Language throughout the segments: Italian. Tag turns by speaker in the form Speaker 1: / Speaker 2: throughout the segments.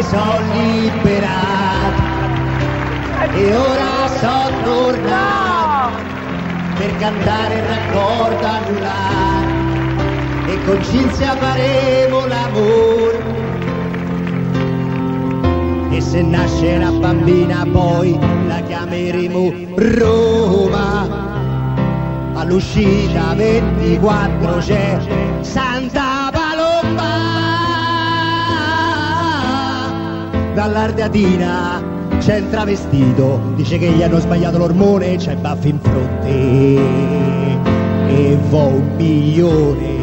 Speaker 1: mi sono liberato e ora sono tornato per cantare il raccordo anulare e con Cinzia faremo l'amore. E se nasce una bambina poi la chiameremo Roma. All'uscita 24 c'è Santa Palomba. Dall'Ardeatina c'è il travestito, dice che gli hanno sbagliato l'ormone, c'è baffi in fronte e vo' 1 milione.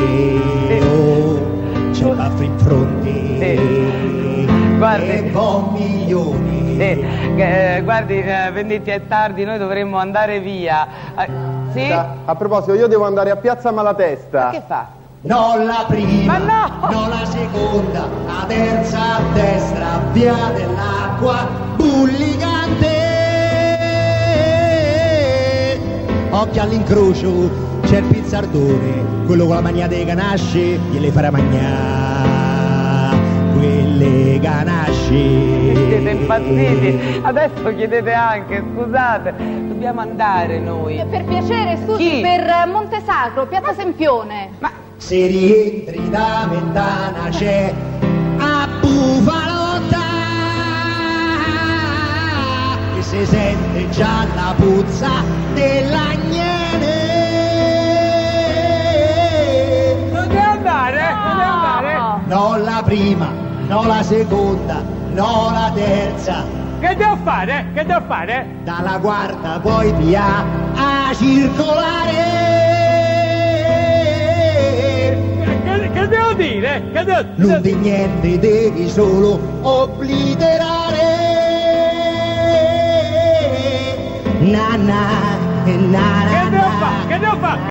Speaker 1: Oh, c'è baffi in fronte.
Speaker 2: Guardi,
Speaker 1: milioni.
Speaker 2: Guardi, Venditti, è tardi, noi dovremmo andare via. Sì?
Speaker 3: A proposito, io devo andare a Piazza Malatesta.
Speaker 2: Che fa?
Speaker 1: Non la prima,
Speaker 2: Ma no!
Speaker 1: non la seconda, la terza a destra, via dell'acqua bullicante. Occhio all'incrocio, c'è il pizzardone, quello con la mania dei ganasce, gliele farà mangiare quelle ganasce.
Speaker 2: Siete impazziti, adesso chiedete anche, scusate, dobbiamo andare noi.
Speaker 4: Per piacere, scusi,
Speaker 2: Chi?
Speaker 4: per Montesacro, Piazza Sempione.
Speaker 2: Ma
Speaker 1: Se rientri da Mentana c'è a Bufalotta e si sente già la puzza dell'agnele.
Speaker 2: non deve andare, non deve andare.
Speaker 1: Non la prima, non la seconda, non la terza.
Speaker 2: Che devo fare? Che devo fare?
Speaker 1: Dalla quarta poi via a circolare.
Speaker 2: Che devo dire? Che devo...
Speaker 1: Non di niente, devi solo obliterare. Na na na na.
Speaker 2: Che devo fare? Che devo fare?